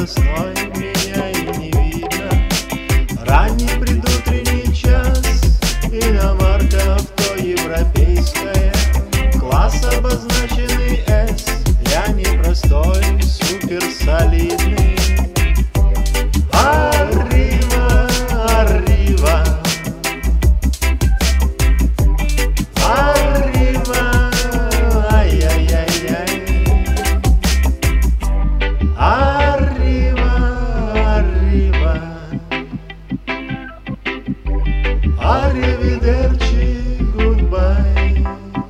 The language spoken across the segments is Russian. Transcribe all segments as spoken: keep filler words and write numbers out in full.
скоростной, меня и не видно. Ранний предутренний час, иномарка авто европейская, класс обозначенный S. Я не простой, супер солидный. Arriva, arriva, arriva, ай-яй-яй-яй. Arriva, arriva, arrivederci, goodbye.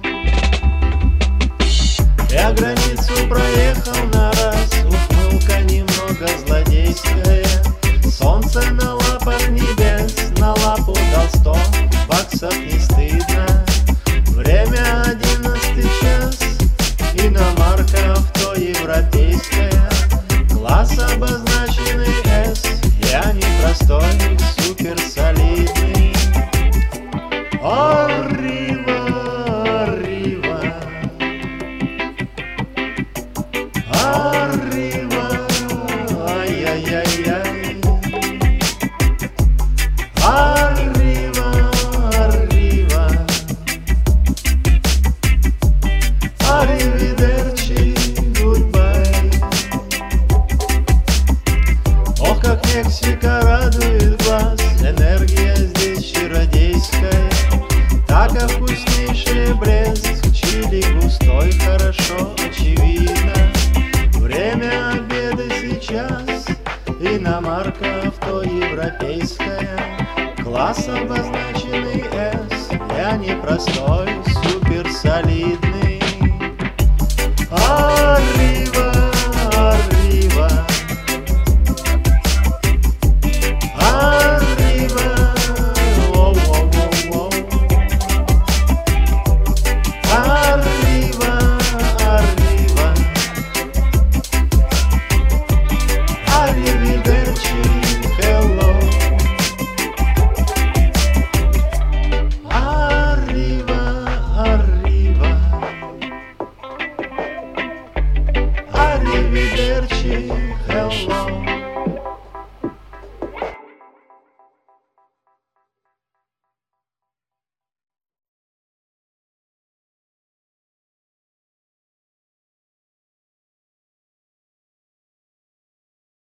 Я границу проехал на раз, ухмылка немного злодейская. Солнце на лапах небес, на лапу дал сто баксов, не стыдно. Время одиннадцатый час, иномарка авто европейская, класс обозначенный S. Я не простой, супер солидный. Arriva, arriva, arriva, ай-яй-яй-яй. Arriva, arriva, arrivederci, goodbye. Ох, как Мексика радует глаз, энергия здесь чародейская. Так как вкуснейший Брест, чили густой, хорошо очевидно. Время обеда сейчас, иномарка авто европейская, класс обозначенный S. Я не простой, супер солидный.